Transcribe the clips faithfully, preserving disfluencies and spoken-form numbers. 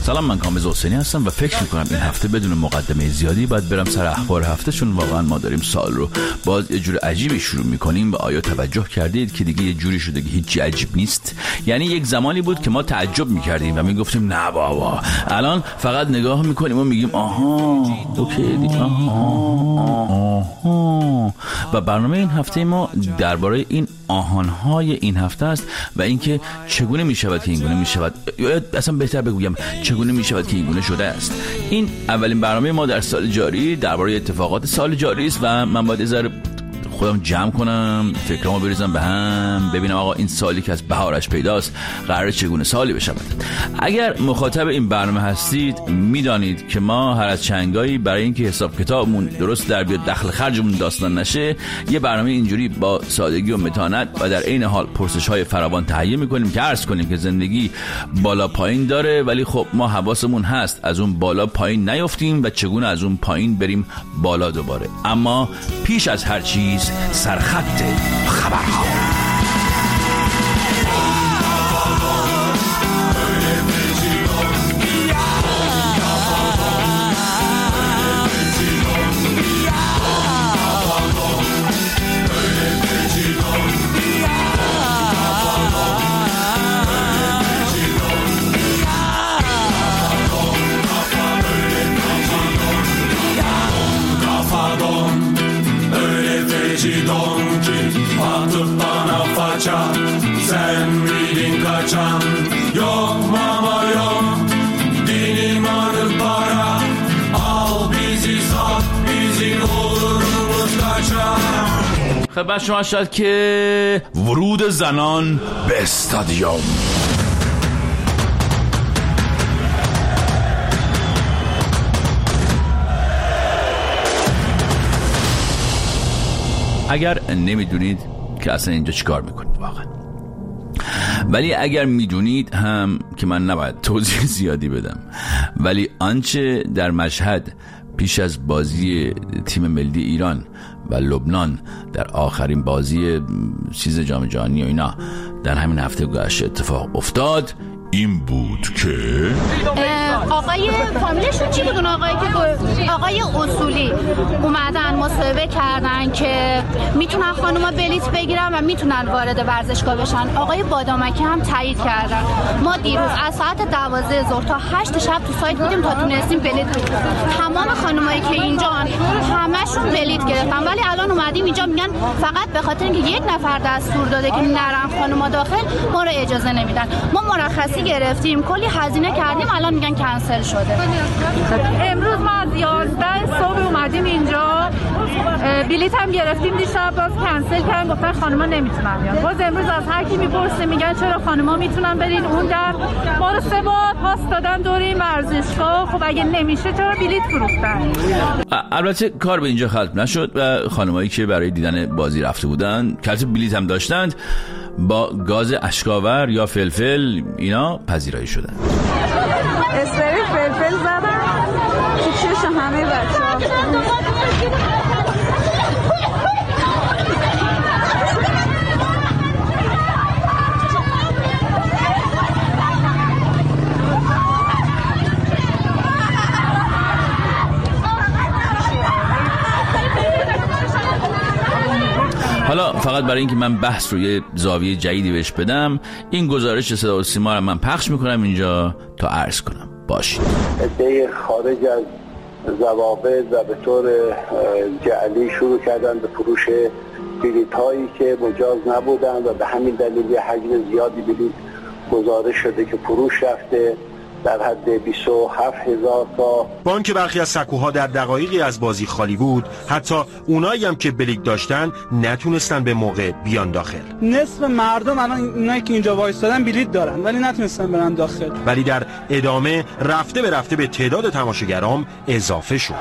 سلام، من کامز حسینی هستم و فکر میکنم این هفته بدون مقدمه زیادی باید برم سر اخبار هفته، چون واقعا ما داریم سال رو باز یه جور عجیبی شروع میکنیم. و آیا توجه کردید که دیگه یه جوری شده که هیچی عجیب نیست؟ یعنی یک زمانی بود که ما تعجب میکردیم و میگفتیم نه بابا، الان فقط نگاه میکنیم و میگیم آها اوکی دی آها آها. و برنامه این هفته ما درباره این آهانهای این هفته است و اینکه چگونه میشود که اینگونه میشود، یا اصلا بهتر بگویم چگونه میشود که اینگونه شده است. این اولین برنامه ما در سال جاری درباره اتفاقات سال جاری است و من باید ذره خودم جمع کنم، فکرامو بریزم به هم، ببینم آقا این سالی که از بهارش پیداست قراره چگونه سالی بشود. اگر مخاطب این برنامه هستید میدانید که ما هر از چنگایی برای اینکه حساب کتابمون درست در بیاد، دخل خرجمون داستان نشه، یه برنامه اینجوری با سادگی و متانت و در عین حال پرسش‌های فراوان تهیه می‌کنیم که عرض کنیم که زندگی بالا پایین داره، ولی خب ما حواسمون هست از اون بالا پایین نیافتیم و چگونه از اون پایین بریم بالا دوباره. اما پیش از هر چیز سرخط خبرها. Sen miydin kaçan? Yok mama yok, benim adım para. Al bizi sat, bizim olurumuz kaçan. خبر شما شد که ورود زنان به استادیوم. اگر نمیدونید که اصلا اینجا چیکار میکنید واقعا، ولی اگر میدونید هم که من نباید توضیح زیادی بدم، ولی آنچه در مشهد پیش از بازی تیم ملی ایران و لبنان در آخرین بازی چیز جام جهانی و اینا در همین هفته گذشته اتفاق افتاد این بود که آقای فامیلشون چی بودون؟ آقای که آقای اصولی اومدن مصاحبه کردن که میتونن خانوما بلیت بگیرن و میتونن وارد ورزشگاه بشن. آقای بادامکی هم تایید کردن. ما دیروز از ساعت دوازده ظهر تا هشت شب تو سایت بودیم تا تونستیم بلیت بگیریم. تمام خانومایی که اینجا همشون بلیت گرفتن، ولی الان اومدیم اینجا میگن فقط به خاطر اینکه یک نفر دستور داده که نرن خانوما داخل ما رو اجازه نمیدن. ما مرخصی گرفتیم، کلی هزینه کردیم، الان میگن کنسل شده. امروز ما از یازده صبح اومدیم اینجا، بلیط هم گرفتیم، دیشب باز کنسل کردن، گفتن خانوما نمیتونن بیان. باز امروز از هر کی میپرسه میگن چرا خانوما میتونن برین اون در. ما رو سه بار پاس دادن دور این ورزشگاه، خب اگه نمیشه چرا بلیط فروختن؟ البته کار به اینجا ختم نشد و خانمایی که برای دیدن بازی رفته بودن که بلیط هم داشتند با گاز اشکاور یا فلفل اینا پذیرایی شدن. اسپری فلفل زدن تو چش همه بچه‌ها. حالا فقط برای اینکه من بحث رو یه زاویه جدیدی بهش بدم، این گزارش صدا و سیما رو من پخش میکنم اینجا تا عرض کنم. باشید. عده خارج از ضوابط و به طور جعلی شروع کردن به فروش بلیط هایی که مجاز نبودن و به همین دلیل یه حجم زیادی بلیط گزارش شده که فروش رفته در حد بیست و هفت هزار تا. با آنکه برخی از سکوها در دقایقی از بازی خالی بود، حتی اونایی هم که بلیط داشتن نتونستن به موقع بیان داخل. نصف مردم الان اونایی که اینجا وایسادن بلیط دارن ولی نتونستن برن داخل. ولی در ادامه رفته به رفته به تعداد تماشاگرام اضافه شد.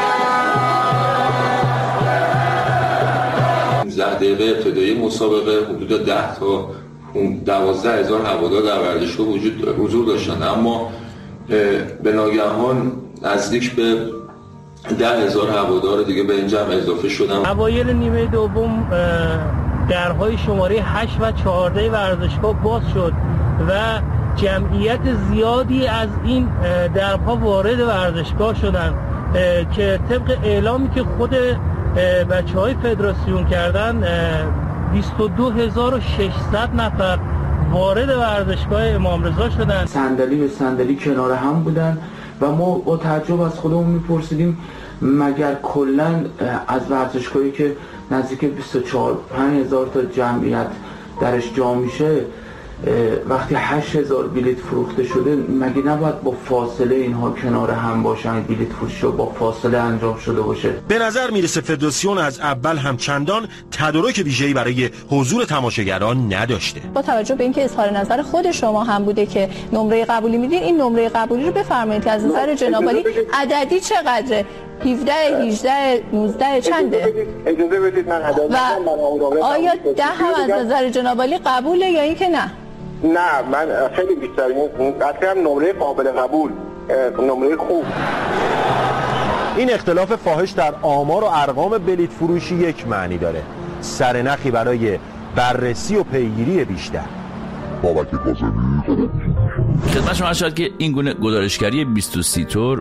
ده دقیقه ابتدایی مسابقه حدود ده تا دوازده هزار هوادار در ورزشگاه وجود حضور داشتن، اما به ناگهان نزدیک به ده هزار هوادار دیگه به این جمع اضافه شدن. اوایل نیمه دوم درهای شماره هشت و چهارده ورزشگاه باز شد و جمعیت زیادی از این درب‌ها وارد ورزشگاه شدن که طبق اعلامی که خود بچه‌های فدراسیون کردن بیست و دو هزار و ششصد نفر وارد ورزشگاه امام رضا شدن. صندلی به صندلی کنار هم بودن و ما با تعجب از خودمون میپرسیدیم مگر کلا از ورزشگاهی که نزدیک بیست و چهار پنج هزار تا جمعیت درش جا میشه وقتی هشت هزار بلیت فروخته شده مگه نباید با فاصله اینها کنار هم باشن؟ بلیت فروشی با فاصله انجام شده باشه. به نظر میرسه فدراسیون از اول هم چندان تدارک ویژه‌ای برای حضور تماشاگران نداشته. با توجه به اینکه اظهار نظر خود شما هم بوده که نمره قبولی میدین، این نمره قبولی رو بفرمایید که از نظر جناب عالی عددی چقدره؟ هفده، هجده، نوزده چنده؟ اجازه بدید من عدد و آیا ده هم از نظر جناب عالی قبوله یا اینکه نه؟ نه، من خیلی بیشتر این قطعا نمره قابل قبول، نمره خوب. این اختلاف فاحش در آمار و ارقام بلیت فروشی یک معنی داره: سرنخی برای بررسی و پیگیری بیشتر. بابک کاظمی خدمت شما شد که این گونه گزارشگری بیست و سه طور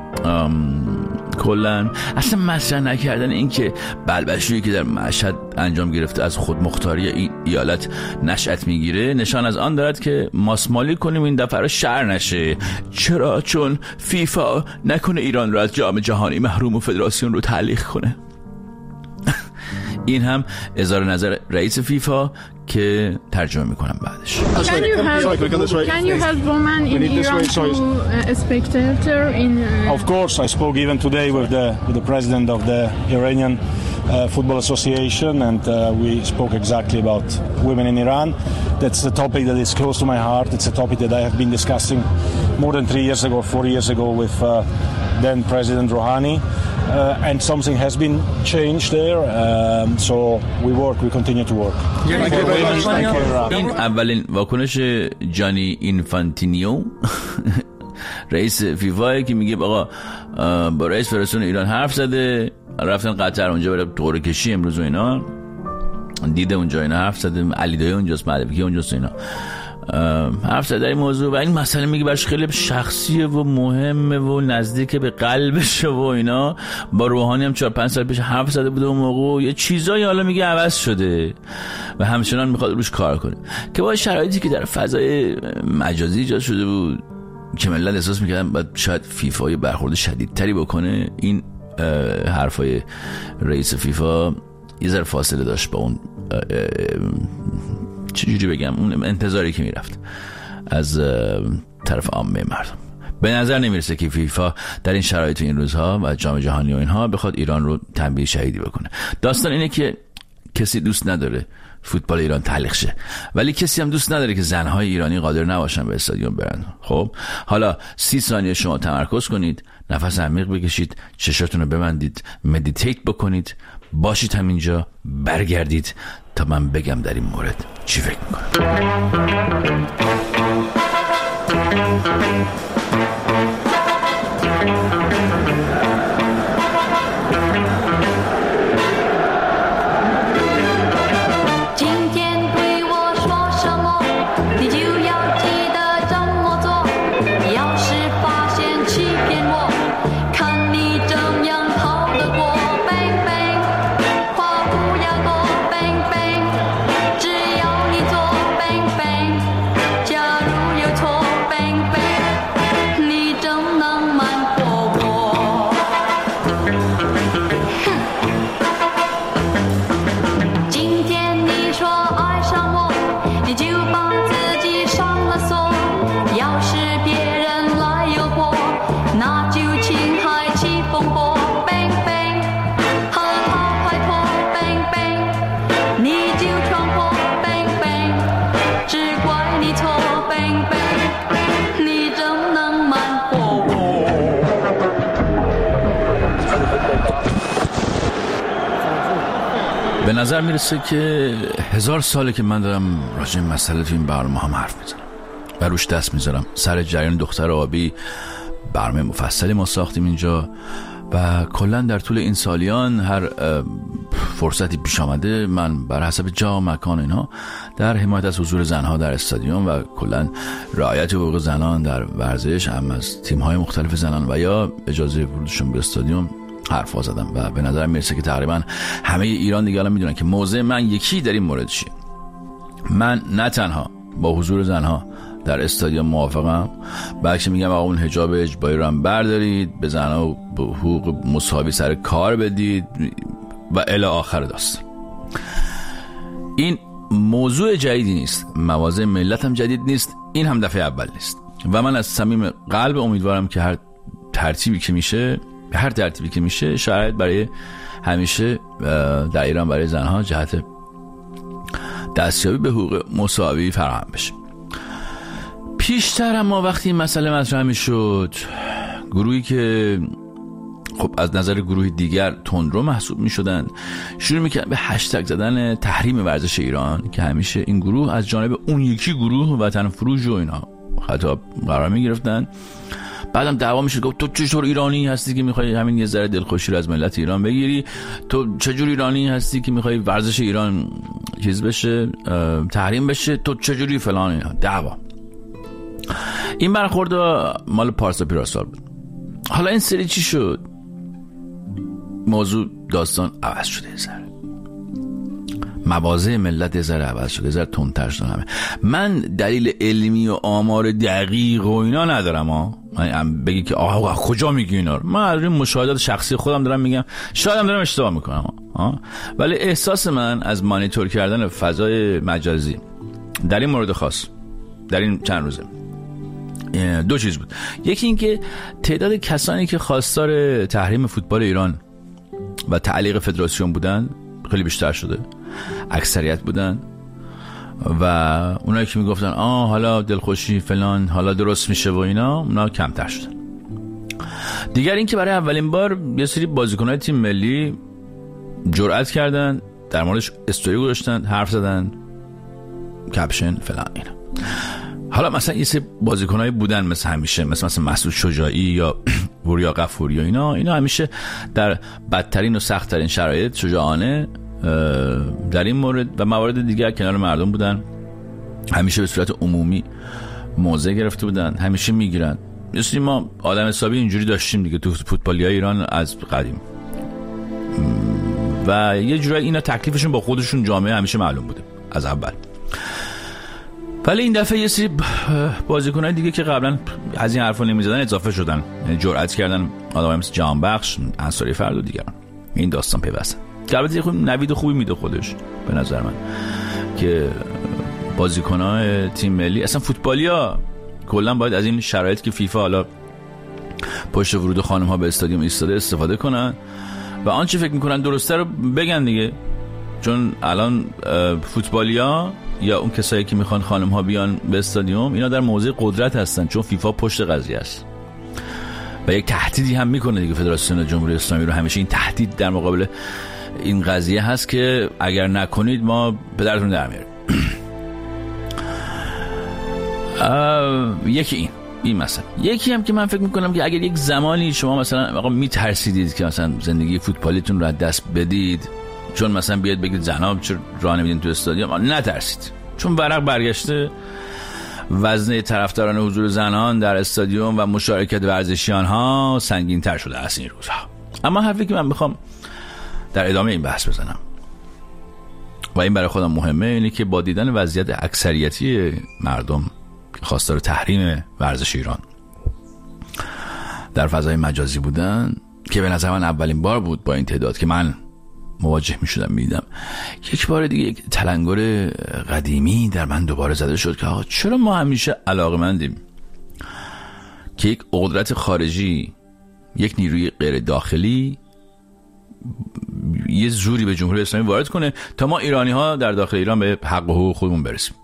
کلن اصلا مطرح نکردن این که بلبشویی که در مشهد انجام گرفته از خودمختاری این ایالت نشأت میگیره نشان از آن دارد که ماسمالی کنیم این دفعه را شر نشه. چرا؟ چون فیفا نکنه ایران را از جام جهانی محروم و فدراسیون رو تعلیق کنه. این هم اظهار نظر رئیس فیفا که ترجمه میکنم بعدش. Can you have, can you have women in Iran to a spectator in? Of course, I spoke even today with the with the president of the Iranian uh, Football Association, and uh, we spoke exactly about women in Iran. That's a topic that is close to my heart. It's a topic that I have been discussing more than three years ago, four years ago with uh, then President Rouhani. Uh, and something has been changed there, um, so we work, we continue to work. این اولین واکنش جانی اینفانتینیو رئیس فیفا که میگه آقا با رئیس فدراسیون ایران حرف زده، رفتن قطر اونجا برای قرعه کشی امروز و اینا دیده اونجا اینا حرف زده، علی دایی اونجاست، معلوی اونجاست اینا حرف زده این موضوع و این مسئله میگه برش خیلی شخصیه و مهمه و نزدیک به قلبشه و اینا. با روحانی هم چهار پنج سال پیش حرف زده بوده اون موقع، یه چیزایی حالا میگه عوض شده و همچنان میخواد روش کار کنه که با شرایطی که در فضای مجازی ایجاد شده بود که ملت احساس میکردن باید شاید فیفا یه برخورد شدیدتری بکنه. این حرفای رئیس فیفا یه ذره فاصله داشت با اون چجوری بگم اون انتظاری که میرفت از طرف عامه مردم. به نظر نمیرسه که فیفا در این شرایط این روزها و جام جهانی و اینها بخواد ایران رو تنبیه شهیدی بکنه. داستان اینه که کسی دوست نداره فوتبال ایران تعلیق شه، ولی کسی هم دوست نداره که زنهای ایرانی قادر نباشن به استادیوم برن. خب حالا سی ثانیه شما تمرکز کنید، نفس عمیق بکشید، چشاتون رو ببندید، مدیتیت بکنید، باشید همینجا، برگردید تا من بگم در این مورد چی فکر میکنم. به نظر میرسه که هزار ساله که من دارم راجع به مسئله تو این برنامه هم حرف میزنم و روش دست میذارم. سر جریان دختر آبی برنامه مفصلی ما ساختیم اینجا و کلا در طول این سالیان هر فرصتی پیش آمده من بر حسب جا و مکان اینها در حمایت از حضور زنها در استادیوم و کلا رعایت حقوق زنان در ورزش، هم از تیم‌های مختلف زنان و یا اجازه ورودشون به استادیوم حرفا زدم و به نظر میرسه که تقریبا همه ایران دیگه الان میدونن که موضع من یکی در این مورد چیه. من نه تنها با حضور زنها در استادیوم موافقم، بلکه میگم آقا اون حجاب اجباری رو هم بردارید، به زنها به حقوق مساوی سر کار بدید و الی آخر داستان. این موضوع جدیدی نیست، مواضع ملت هم جدید نیست، این هم دفعه اول نیست و من از صمیم قلب امیدوارم که هر ترتیبی که میشه هر ترتیبی که میشه شاید برای همیشه در ایران برای زنها جهت دستیابی به حقوق مساوی فراهم بشه. پیشتر اما وقتی این مسئله مطرح میشد، گروهی که خب از نظر گروهی دیگر تندرو محسوب میشدن شروع میکردن به هشتگ زدن تحریم ورزش ایران که همیشه این گروه از جانب اون یکی گروه وطن فروش و اینا خطاب قرار میگرفتن. بعدم دعوا میشد گفت تو چطور ایرانی هستی که میخوای همین یه ذره دلخوشی رو از ملت ایران بگیری، تو چجور ایرانی هستی که میخوای ورزش ایران چیز بشه تحریم بشه، تو چجوری فلان اینا. دعوا این برخورد مال پارسا پیراسال بود. حالا این سری چی شد؟ موضوع داستان عوض شده، یه ذره مواضع ملت یه ذره عوض شده، یه ذره تندتر شدن همه. من دلیل علمی و آمار دقیق و اینا ندارم ها، من بگی که آها کجا میگی اینا رو، من از این مشاهدات شخصی خودم دارم میگم، شاید هم دارم اشتباه میکنم ها، ولی احساس من از مانیتور کردن فضای مجازی در این مورد خاص در این چند روزه دو چیز بود. یکی این که تعداد کسانی که خواستار تحریم فوتبال ایران و تعلیق فدراسیون بودن خیلی بیشتر شده، اکثریت بودن و اونایی که میگفتن آه حالا دلخوشی فلان حالا درست میشه و اینا، اونا کمتر شدن. دیگر این که برای اولین بار یه سری بازیکن‌های تیم ملی جرأت کردن در موردش استوری گذاشتن، حرف زدن، کپشن فلان اینا. حالا مثلا یه سری بازیکنایی بودن مثل همیشه مثل مثلا مسعود شجاعی یا وریا غفوری و اینا اینا همیشه در بدترین و سخت‌ترین شرایط شجاعانه در این مورد و موارد دیگر کنار مردم بودن، همیشه به صورت عمومی موضع گرفته بودن، همیشه میگیرن. مثلا ما آدم حسابی اینجوری داشتیم دیگه تو فوتبالیای ایران از قدیم و یه جورایی اینا تکلیفشون با خودشون جامعه همیشه معلوم بوده از اول. ولی این دفعه یه سری بازیکن‌های دیگه که قبلا از این حرفا نمی‌زدن اضافه شدن، یعنی جرأت کردن، آدمای مثل جهانبخش، انصاری فرد و دیگران. این داستان پیوسته. البته خب نوید خوبی میده خودش به نظر من که بازیکن‌های تیم ملی اصلا فوتبالیا کلا باید از این شرایط که فیفا حالا پشت ورود خانم‌ها به استادیوم ایستاده استفاده کنن و آنچه فکر می‌کنن درسته رو بگن دیگه، چون الان فوتبالیا یا اون کسایی که میخوان خانم ها بیان به استادیوم اینا در موضع قدرت هستن، چون فیفا پشت قضیه است و یک تهدیدی هم میکنه دیگه. فدراسیون جمهوری اسلامی رو همیشه این تهدید در مقابل این قضیه هست که اگر نکنید ما پدرتون در میاریم. یکی این این مثلا یکی هم که من فکر میکنم که اگر یک زمانی شما مثلا آقا میترسیدید که مثلا زندگی فوتبالیتون رو از دست بدید چون مثلا بیاد بگید زنها چرا راه نمیدین تو استادیوم، نترسید، چون ورق برگشته، وزنه طرفداران حضور زنان در استادیوم و مشارکت ورزشیان ها سنگین تر شده است این روزها. اما حرفی که من میخوام در ادامه این بحث بزنم و این برای خودم مهمه اینه که با دیدن وضعیت اکثریتی مردم خواستار تحریم ورزش ایران در فضای مجازی بودن که به نظر من اولین بار بود با این تعداد که من مواجه می شدم میدم، یک بار دیگه یک تلنگر قدیمی در من دوباره زده شد که آقا چرا ما همیشه علاقمندیم که یک قدرت خارجی، یک نیروی غیر داخلی یه زوری به جمهوری اسلامی وارد کنه تا ما ایرانی ها در داخل ایران به حق و حقوق خودمون برسیم.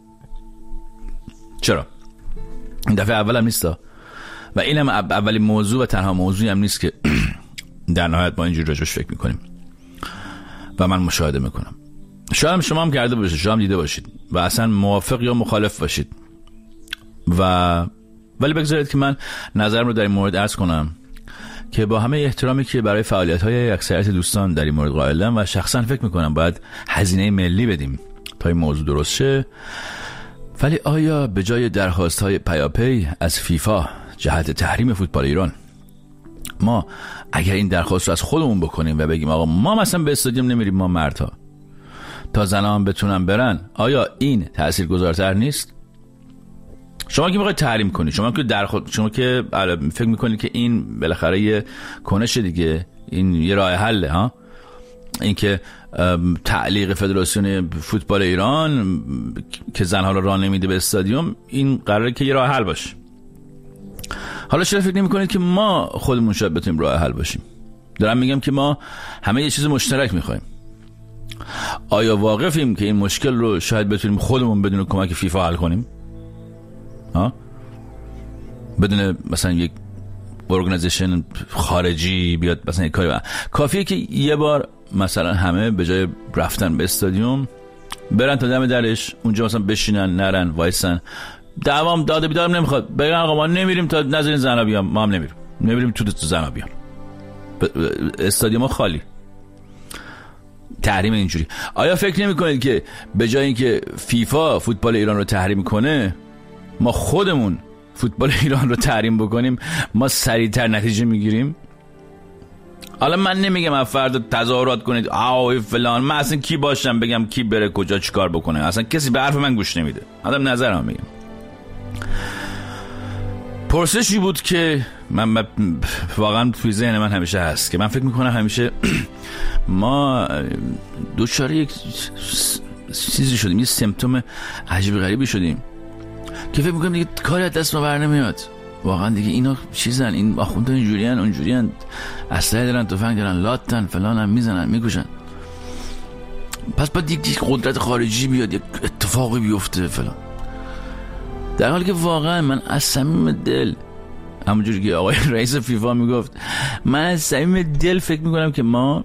چرا؟ این دفعه اول هم نیست و این هم اولین موضوع و تنها موضوعی هم نیست که در نهایت ما اینجوری راجعش فکر میکنیم و من مشاهده میکنم. شاید هم شما هم کرده باشید، شما هم دیده باشید و اصلا موافق یا مخالف باشید و ولی بگذارید که من نظرم رو در این مورد عرض کنم که با همه احترامی که برای فعالیت‌های اکثریت دوستان در این مورد قائلم و شخصا فکر می‌کنم باید هزینه ملی بدیم تا این موضوع درست شه، ولی آیا به جای درخواست‌های پیاپی از فیفا جهت تحریم فوتبال ایران، ما اگر این درخواست رو از خودمون بکنیم و بگیم آقا ما مثلا به استادیوم نمیریم، ما مردها تا زنها هم بتونن برن، آیا این تاثیرگذارتر نیست؟ شما که میخواید تحریم کنید، شما که در خود شما که فکر میکنید که این بالاخره یه کنش دیگه، این یه راه حله ها، این که تعلیق فدراسیون فوتبال ایران که زنها رو راه نمیده به استادیوم، این قراره که یه راه حل باشه. حالا چرا فکر نمی‌کنید که ما خودمون شاید بتونیم راه حل باشیم؟ دارم میگم که ما همه یه چیز مشترک می‌خوایم. آیا واقفیم که این مشکل رو شاید بتونیم خودمون بدون کمک فیفا حل کنیم؟ ها؟ بدون مثلا یک ارگانیزیشن خارجی بیاد مثلا یک کاری، کافیه که یه بار مثلا همه به جای رفتن به استادیوم برن تا دم درش، اونجا مثلا بشینن، نرن، وایسن، دوام داده بیدارم نمیخواد، بگن آقا ما نمیریم تا نذارین زنا بیان، ما هم نمیریم نمیریم تو زنا بیان، استادیوم خالی، تحریم اینجوری. آیا فکر نمی کنید که به جای اینکه فیفا فوتبال ایران رو تحریم کنه، ما خودمون فوتبال ایران رو تحریم بکنیم، ما سریعتر نتیجه میگیریم؟ حالا من نمیگم از فردا تظاهرات کنید آوی فلان، من اصلا کی باشم بگم کی بره کجا چیکار بکنه، اصلا کسی به حرف من گوش نمیده، آدم نظرم میگم. پرسشی بود که من واقعا توی ذهن من همیشه هست، که من فکر میکنم همیشه ما دوچاره یک چیزی شدیم، یه سیمتوم عجیب غریبی شدیم که فکر میکنم دیگه کاری از دست ما بر نمیاد. واقعا دیگه اینا چیزن، این آخونده اینجوریان اونجوریان، اسلحه دارن، تفنگ دارن، لاتن فلان هم میزنن میکشن، پس باید یک قدرت خارجی بیاد، یک اتفاقی بیفته فلان. در حالی که واقعا من از صمیم دل، همونجوری که آقای رئیس فیفا میگفت، من از صمیم دل فکر میکنم که ما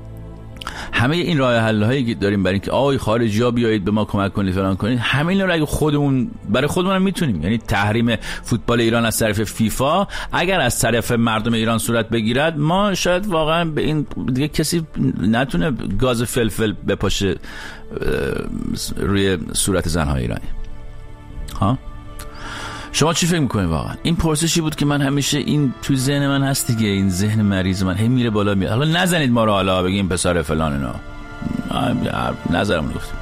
همه این راه حل هایی که داریم برای اینکه آقای خارجی ها بیایید به ما کمک کنید فلان کنید، همین رو اگه خودمون برای خودمون هم میتونیم، یعنی تحریم فوتبال ایران از طرف فیفا اگر از طرف مردم ایران صورت بگیرد، ما شاید واقعا به این دیگه کسی نتونه گاز فلفل بپاشه روی صورت زنهای ایرانی. ها؟ شما چی فکر میکنید واقعا؟ این پرسشی بود که من همیشه این توی ذهن من هست دیگه، این ذهن مریض من هی میره بالا میاد. حالا نزنید ما رو، حالا بگیم پسر فلان اینا، نظرمون گفتم.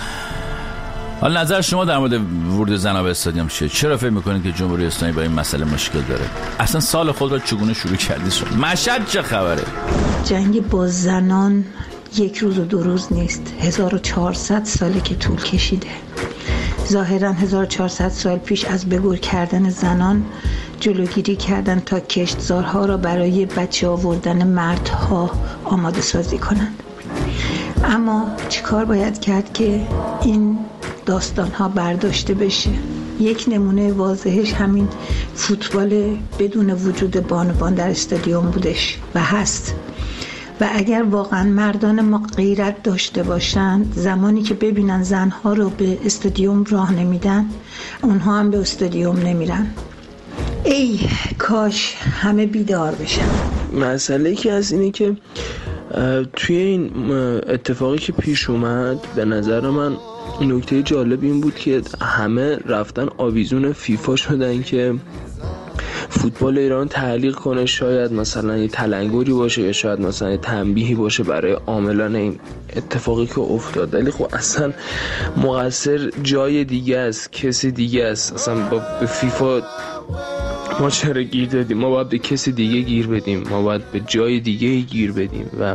حالا نظر شما در مورد ورود زنها به استادیوم چیه؟ چرا فکر میکنید که جمهوری اسلامی با این مسئله مشکل داره؟ اصلا سال خود را چگونه شروع کردید شما؟ مشهد چه خبره؟ جنگ با زنان یک روز و دو روز نیست، هزار و چهارصد ساله که طول کشیده. ظاهراً هزار و چهارصد سال پیش از بگور کردن زنان جلوگیری کردن تا کشتزارها را برای بچه آوردن مردها آماده سازی کنند. اما چیکار باید کرد که این داستانها برداشته بشه؟ یک نمونه واضحش همین فوتبال بدون وجود بانوان در استادیوم بودش و هست. و اگر واقعا مردان ما غیرت داشته باشند، زمانی که ببینن زنها رو به استادیوم راه نمیدن، اونها هم به استادیوم نمیرن. ای کاش همه بیدار بشن. مسئله که از اینه که توی این اتفاقی که پیش اومد، به نظر من نکته جالب این بود که همه رفتن آویزون فیفا شدن که فوتبال ایران تعلیق کنه، شاید مثلا یه تلنگری باشه یا شاید مثلا یه تنبیهی باشه برای عاملان این اتفاقی که افتاد. ولی خب اصلا مقصر جای دیگه است، کسی دیگه است. اصلا با به فیفا ما چرا گیر دادیم؟ ما باید به کسی دیگه گیر بدیم، ما باید به جای دیگه گیر بدیم. و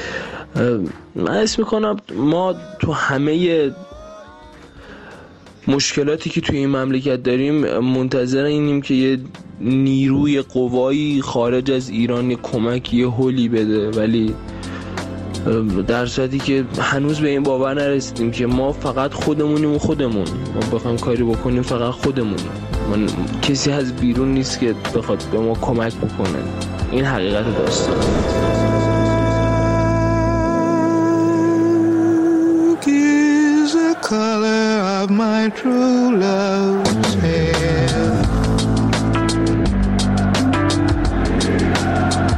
من اسم میکنم ما تو همه مشکلاتی که توی این مملکت داریم منتظر اینیم که یه نیروی قوایی خارج از ایران یه کمک، یه هولی بده، ولی در صورتی که هنوز به این باور نرسیدیم که ما فقط خودمونیم و خودمون ما بخوایم کاری بکنیم فقط خودمون، من کسی از بیرون نیست که بخواد به ما کمک بکنه. این حقیقت داستان. Color of my true love's hair.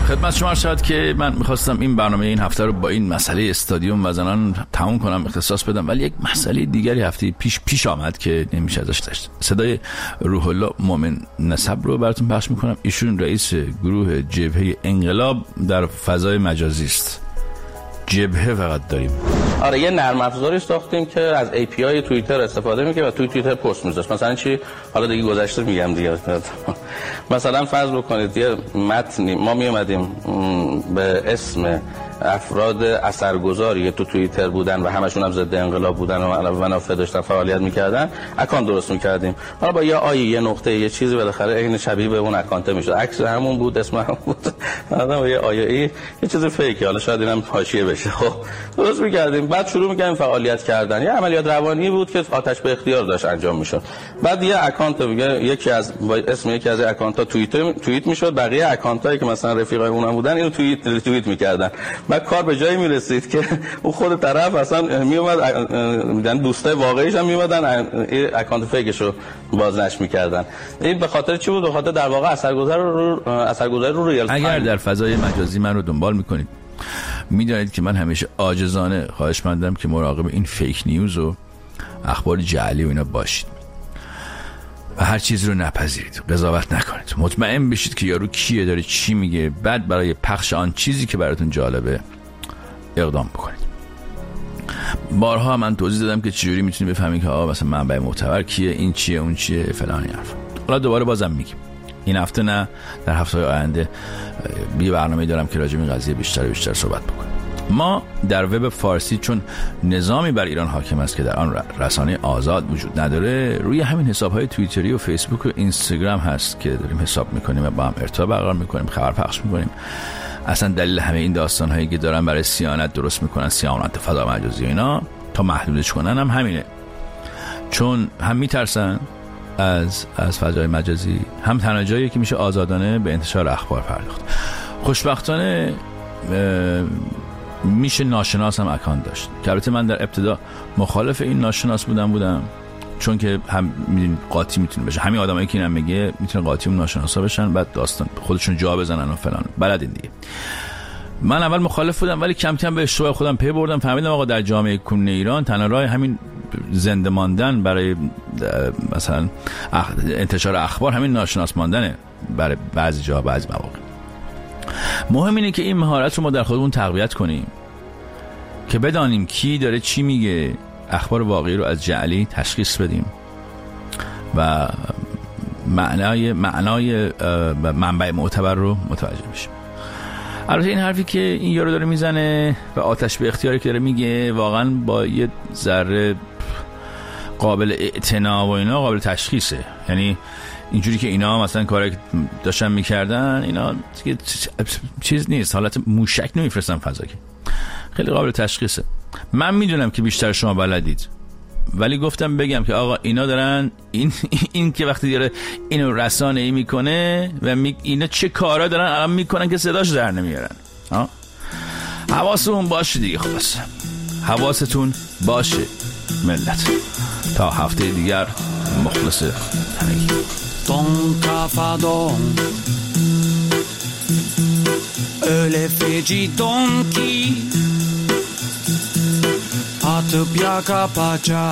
خدمت شما شد که من میخواستم این برنامه این هفته رو با این مسئله استادیوم و زنان تموم کنم، اختصاص بدم، ولی یک مسئله دیگری هفته پیش پیش آمد که نمیشه ازش داشت. صدای روح الله مومن نسب رو براتون پخش میکنم. ایشون رئیس گروه جبهه انقلاب در فضای مجازی است. جبهه فقط داریم. آره یه نرم افزاری ساختیم که از ای پی آی توییتر استفاده میکنه و توی توییتر پست میذاره. مثلا چی؟ حالا دیگه گذشته میگم دیگه. مثلا فرض بکنید یه متنی ما میومدیم به اسم افراد اثرگذاری که تو توییتر بودن و همشون هم ضد انقلاب بودن و علاوه منافع داشتن فعالیت میکردن اکانت درست میکردیم. حالا با یه آیه یه نقطه یه چیزی بالاخره عین شبیه به اون اکانت میشد. عکس همون بود، اسم همون بود. بعدا با یه آیه ای یه چیز فیکی، حالا شاید اینم حاشیه بشه. خب درست میکردیم. بعد شروع میکردیم فعالیت کردن. یه عملیات روانی بود که آتش به اختیار داشت انجام میشد. بعد یه اکانت میگه یکی از اسم یکی از اکانت‌ها توییت توییت میشد، بقیه اکانتایی که مثلا رفیقای اونم بودن اینو توییت توییت میکردن. بعد کار به جایی میرسید که اون خود طرف اصلا میومد، میدن دوستای واقعیش هم میومدن اکانت فیکشو بازنشر میکردن. این به خاطر چی بود؟ به خاطر در واقع اثرگذار رو اثرگذار رو ریال تایم. اگر در فضای مجازی من رو دنبال میکنید میدونید که من همیشه عاجزانه خواهش مندم که مراقب این فیک نیوز و اخبار جعلی و اینا باشید و هر چیز رو نپذیرید، قضاوت نکنید، مطمئن بشید که یارو کیه، داره چی میگه، بعد برای پخش آن چیزی که براتون جالبه اقدام بکنید. بارها من توضیح دادم که چجوری میتونید بفهمید که آقا مثلا منبع معتبر کیه، این چیه، اون چیه، فلان حرف. حالا دوباره بازم میگم این هفته نه، در هفته‌های آینده یه برنامه دارم که راجع به این قضیه بیشتر و بیشتر صحبت بکنم. ما در وب فارسی چون نظامی بر ایران حاکم است که در آن رسانه آزاد وجود نداره، روی همین حساب‌های توییتری و فیسبوک و اینستاگرام هست که داریم حساب می‌کنیم و با هم ارتباط برقرار می‌کنیم، خبر پخش می‌کنیم. اصلا دلیل همه این داستان‌هایی که دارن برای صیانت درست می‌کنن، صیانت فضا مجازی و اینا تا محدودش کنن هم همینه. چون هم می‌ترسن از از فضای مجازی، هم تنها جایی که میشه آزادانه به انتشار اخبار پرداخت. خوشبختانه میشه ناشناس هم اکانت داشت که البته من در ابتدا مخالف این ناشناس بودم بودم چون که هم میدونید قاطی میتونه بشه، همین آدمایی که اینم میگه میتونه قاطی اون ناشناسا بشن، بعد داستان خودشون جا بزنن و فلان، بلدین دیگه. من اول مخالف بودم ولی کم کم به اشتباه خودم پی بردم، فهمیدم آقا در جامعه کنونی ایران تنها راه همین زنده ماندن برای مثلا انتشار اخبار همین ناشناس ماندنه برای بعضی جاها، بعضی مواقع. مهم اینه که این مهارت رو ما در خودمون تقویت کنیم که بدانیم کی داره چی میگه، اخبار واقعی رو از جعلی تشخیص بدیم و معنای معنای منبع معتبر رو متوجه بشیم. البته این حرفی که این یارو داره میزنه و آتش به اختیاری که داره میگه واقعا با یه ذره قابل اعتنا و اینا قابل تشخیصه. یعنی اینجوری که اینا مثلا کاری داشتن میکردن اینا چیز نیست، حالت موشک نمیفرستن فضا، که خیلی قابل تشخیصه. من میدونم که بیشتر شما بلدید ولی گفتم بگم که آقا اینا دارن این این که وقتی داره اینو رسانه ای میکنه و می اینا چه کارا دارن الان میکنن که صداش در نمیارن. ها حواستون باشه دیگه، خلاص حواستون başı millet. Ta haftaya diğer muhlası. Don kafa don, öyle feci don ki atıp yaka paça,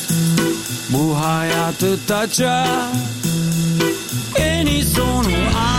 bu hayatı taça, en iyi sonu